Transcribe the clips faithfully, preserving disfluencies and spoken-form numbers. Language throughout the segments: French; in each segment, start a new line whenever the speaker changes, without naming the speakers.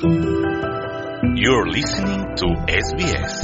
You're listening to S B S.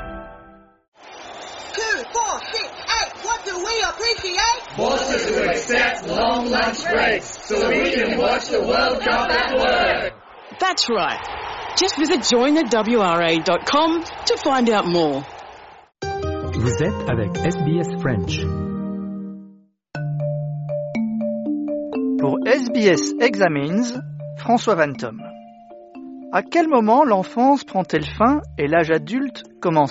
Two, four, six, eight. What do we appreciate?
Bosses who accept long lunch breaks so we can watch the World Cup at work.
That's right. Just visit join the w r a dot com to find out more.
Vous êtes avec S B S French.
Pour S B S Examines, François Vantom. À quel moment l'enfance prend-elle fin et l'âge adulte commence-t-il ?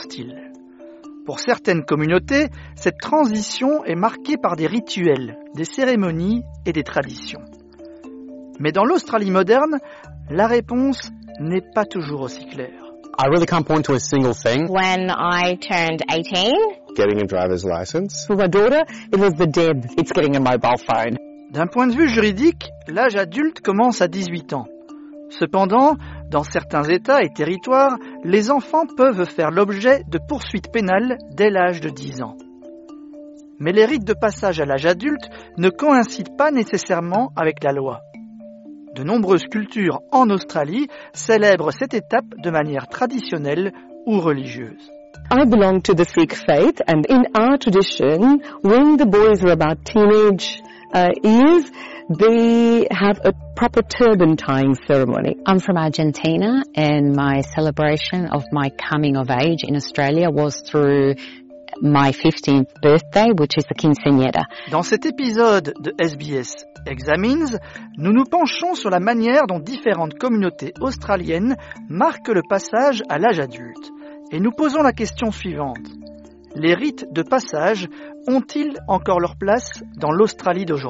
Pour certaines communautés, cette transition est marquée par des rituels, des cérémonies et des traditions. Mais dans l'Australie moderne, la réponse n'est pas toujours aussi claire.
I really can't point to a single thing.
When I turned eighteen.
Getting a driver's license.
For my daughter, it was the D E B. It's getting a mobile phone.
D'un point de vue juridique, l'âge adulte commence à dix-huit ans. Cependant, dans certains États et territoires, les enfants peuvent faire l'objet de poursuites pénales dès l'âge de dix ans. Mais les rites de passage à l'âge adulte ne coïncident pas nécessairement avec la loi. De nombreuses cultures en Australie célèbrent cette étape de manière traditionnelle ou religieuse.
I belong to the Sikh faith, and in our tradition, when the boys are about teenage uh, years, they have a proper turban tying ceremony.
I'm from Argentina, and my celebration of my coming of age in Australia was through my fifteenth birthday, which is the quinceañera.
Dans cet épisode de S B S Examines, nous nous penchons sur la manière dont différentes communautés australiennes marquent le passage à l'âge adulte. Et nous posons la question suivante. Les rites de passage ont-ils encore leur place dans l'Australie d'aujourd'hui ?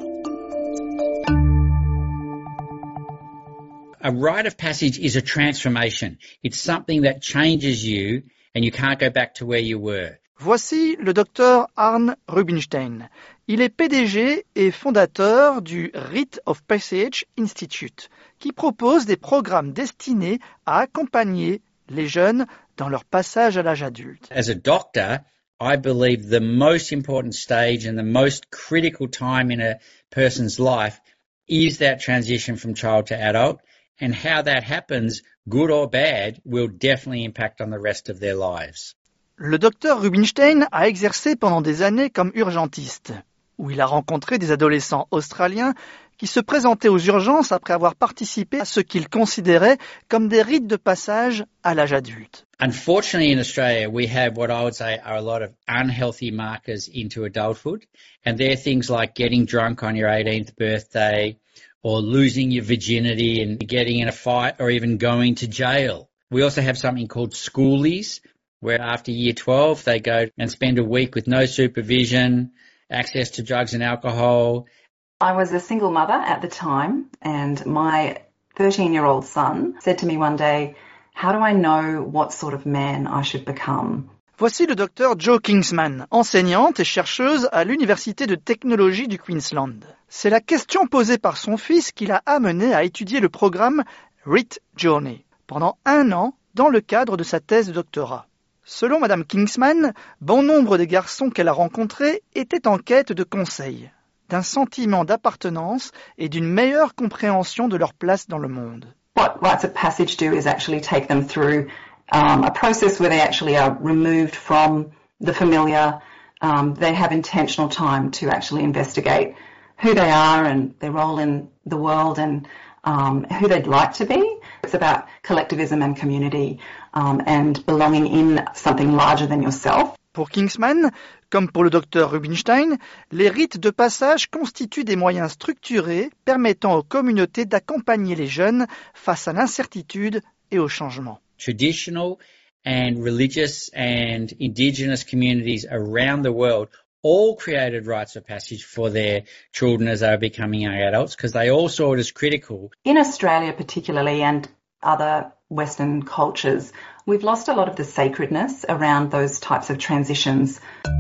A rite of passage is a transformation. It's something that changes you and you can't go back to where you were.
Voici le docteur Arne Rubinstein. Il est P D G et fondateur du Rite of Passage Institute, qui propose des programmes destinés à accompagner les jeunes dans leur passage à l'âge adulte.
As a doctor, I believe the most important stage and the most critical time in a person's life is that transition from child to adult, and how that happens, good or bad, will definitely impact on the rest of their lives.
Le docteur Rubinstein a exercé pendant des années comme urgentiste, où il a rencontré des adolescents australiens qui se présentaient aux urgences après avoir participé à ce qu'ils considéraient comme des rites de passage à l'âge adulte.
Unfortunately, in Australia, we have what I would say are a lot of unhealthy markers into adulthood, and they're things like getting drunk on your eighteenth birthday, or losing your virginity and getting in a fight, or even going to jail. We also have something called schoolies, where after year twelve, they go and spend a week with no supervision, access to drugs and alcohol.
I was a single mother at the time, and my thirteen-year-old son said to me one day, "How do I know what sort of man I should become?"
Voici le docteur Jo Kingsman, enseignante et chercheuse à l'Université de technologie du Queensland. C'est la question posée par son fils qui l'a amené à étudier le programme Rite Journey pendant un an dans le cadre de sa thèse de doctorat. Selon Madame Kingsman, bon nombre des garçons qu'elle a rencontrés étaient en quête de conseils, d'un sentiment d'appartenance et d'une meilleure compréhension de leur place dans le monde.
What rites of passage do is actually take them through um, a process where they actually are removed from the familiar. Um, they have intentional time to actually investigate who they are and their role in the world and um, who they'd like to be. It's about collectivism and community um, and belonging in something larger than yourself.
Pour Kingsman, comme pour le docteur Rubinstein, les rites de passage constituent des moyens structurés permettant aux communautés d'accompagner les jeunes face à l'incertitude et au changement.
Traditional and religious and indigenous communities around the world all created rites of passage for their children as they were becoming young adults because they all saw it as critical.
In Australia particularly and other Western cultures, we've lost a lot of the sacredness around those types of transitions.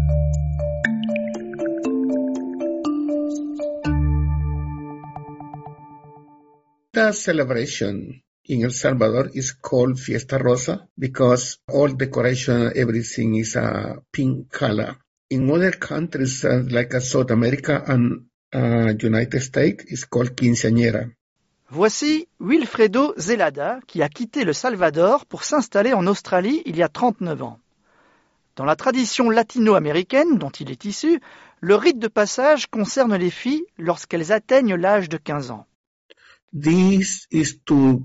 The celebration in El Salvador is called Fiesta Rosa because all decoration, everything is a pink color. In other countries uh, like uh, South America and uh, United States, it's called quinceañera.
Voici Wilfredo Zelada qui a quitté le Salvador pour s'installer en Australie il y a trente-neuf ans. Dans la tradition latino-américaine dont il est issu, le rite de passage concerne les filles lorsqu'elles atteignent l'âge de quinze ans.
This is to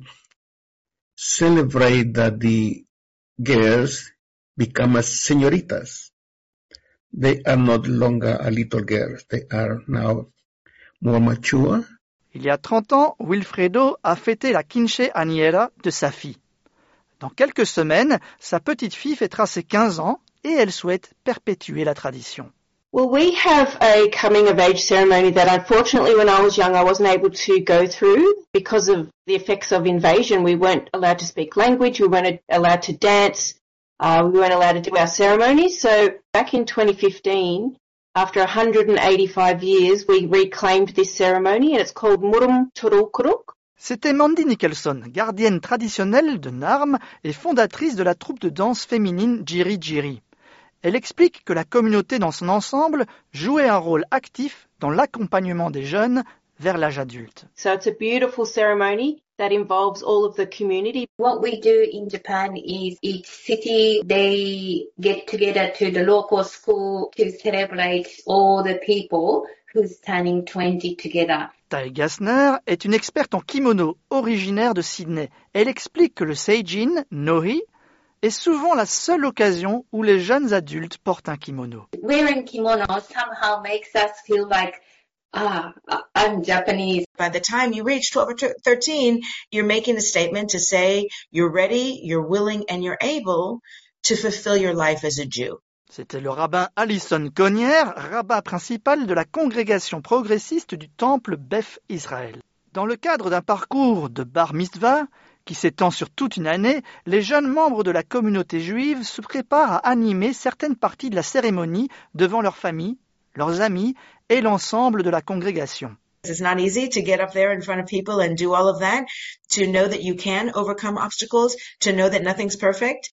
celebrate that the girls become as señoritas. They are not longer a little girls. They are now more mature.
Il y a trente ans, Wilfredo a fêté la quinceañera de sa fille. Dans quelques semaines, sa petite fille fêtera ses quinze ans et elle souhaite perpétuer la tradition.
Well, we have a coming of age ceremony that unfortunately when I was young I wasn't able to go through because of the effects of invasion. We weren't allowed to speak language, we weren't allowed to dance, uh, we weren't allowed to do our ceremonies. So back in twenty fifteen, after one hundred eighty-five years, we reclaimed this ceremony and it's called Murum Turukuruk.
C'était Mandy Nicholson, gardienne traditionnelle de Narm et fondatrice de la troupe de danse féminine Jiri Jiri. Elle explique que la communauté dans son ensemble jouait un rôle actif dans l'accompagnement des jeunes vers l'âge adulte.
So it's a beautiful ceremony that involves all of the community.
What we do in Japan is each city, they get together to the local school to celebrate all the people who's turning twenty together.
Tai Gassner est une experte en kimono originaire de Sydney. Elle explique que le seijin, nohi, est souvent la seule occasion où les jeunes adultes portent un kimono.
Wearing kimono somehow makes us feel like, ah, I'm Japanese.
By the time you reach twelve or thirteen, you're making a statement to say you're ready, you're willing, and you're able to fulfill your life as a Jew.
C'était le rabbin Alison Connier, rabbin principal de la congrégation progressiste du temple Beth Israël. Dans le cadre d'un parcours de bar mitzvah, qui s'étend sur toute une année, les jeunes membres de la communauté juive se préparent à animer certaines parties de la cérémonie devant leurs familles, leurs amis et l'ensemble de la congrégation.
It's not easy to get up there in front of people and do all of that, to know that you can overcome obstacles, to know that nothing's perfect.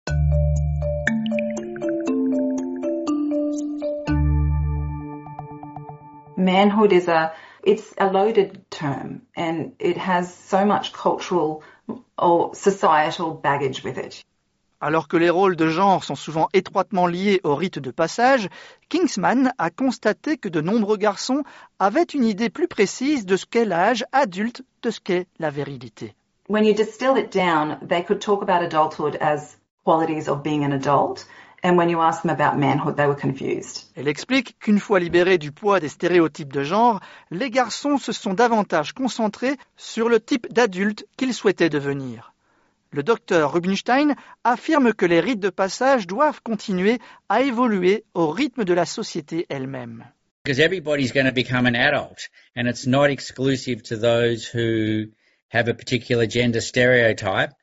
Manhood is a, it's a loaded term and it has so much cultural or societal baggage with it.
Alors que les rôles de genre sont souvent étroitement liés au rite de passage, Kingsman a constaté que de nombreux garçons avaient une idée plus précise de ce qu'est l'âge adulte, de ce qu'est la virilité.
When you distill it down, they could talk about adulthood as qualities of being an adult, and when you asked them about manhood, they were confused.
Elle explique qu'une fois libérés du poids des stéréotypes de genre, les garçons se sont davantage concentrés sur le type d'adulte qu'ils souhaitaient devenir. Le docteur Rubinstein affirme que les rites de passage doivent continuer à évoluer au rythme de la société elle-même.
Because everybody's going to become an adult, and it's not exclusive to those who have a particular gender stereotype.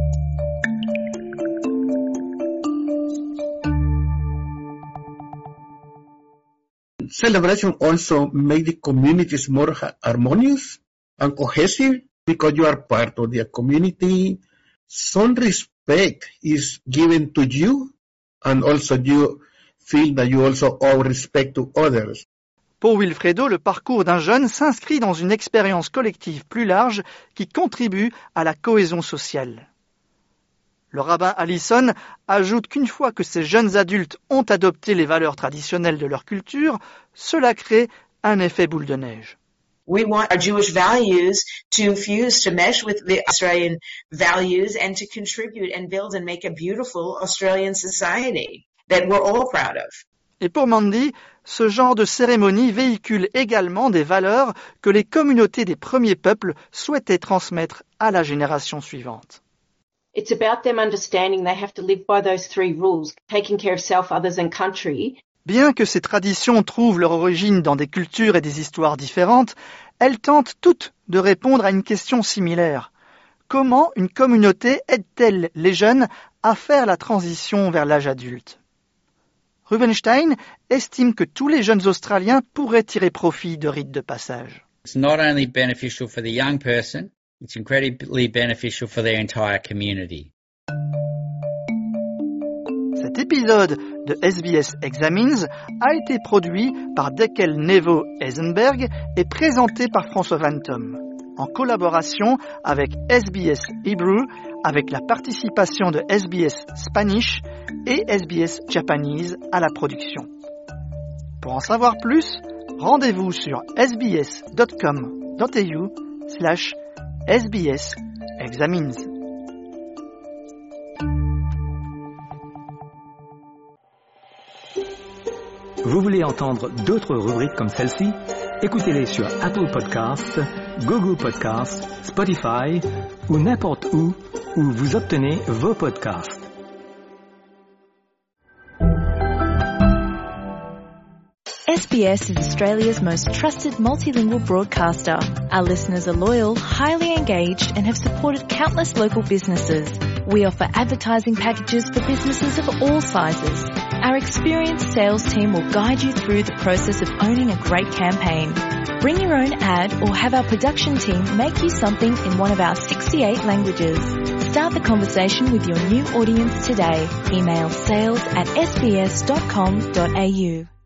Celebration also make the communities more harmonious and cohesive because you are part of the community. Some respect is given to you and also you feel that you also owe respect to others.
Pour Wilfredo, le parcours d'un jeune s'inscrit dans une expérience collective plus large qui contribue à la cohésion sociale. Le rabbin Allison ajoute qu'une fois que ces jeunes adultes ont adopté les valeurs traditionnelles de leur culture, cela crée un effet boule de neige.
We want our Jewish values to fuse, to mesh with the Australian values and to contribute and build and make a beautiful Australian society that we're all proud of.
Et pour Mandy, ce genre de cérémonie véhicule également des valeurs que les communautés des premiers peuples souhaitaient transmettre à la génération suivante.
It's about them understanding they have to live by those three rules, taking care of self, others and country.
Bien que ces traditions trouvent leur origine dans des cultures et des histoires différentes, elles tentent toutes de répondre à une question similaire. Comment une communauté aide-t-elle les jeunes à faire la transition vers l'âge adulte ? Rubinstein estime que tous les jeunes Australiens pourraient tirer profit de rites de passage.
It's not only beneficial for the young person, it's incredibly beneficial for their entire community.
Cet épisode de S B S Examines a été produit par Deckel Nevo Eisenberg et présenté par François Vantom. en collaboration avec S B S Hebrew, avec la participation de S B S Spanish et S B S Japanese à la production. Pour en savoir plus, rendez-vous sur sbs.com.au slash SBS Examines.
Vous voulez entendre d'autres rubriques comme celle-ci? Écoutez-les sur Apple Podcasts, Google Podcasts, Spotify ou n'importe où où vous obtenez vos podcasts.
S B S is Australia's most trusted multilingual broadcaster. Our listeners are loyal, highly engaged, and have supported countless local businesses. We offer advertising packages for businesses of all sizes. Our experienced sales team will guide you through the process of owning a great campaign. Bring your own ad or have our production team make you something in one of our sixty-eight languages. Start the conversation with your new audience today. Email sales at s b s dot com dot a u.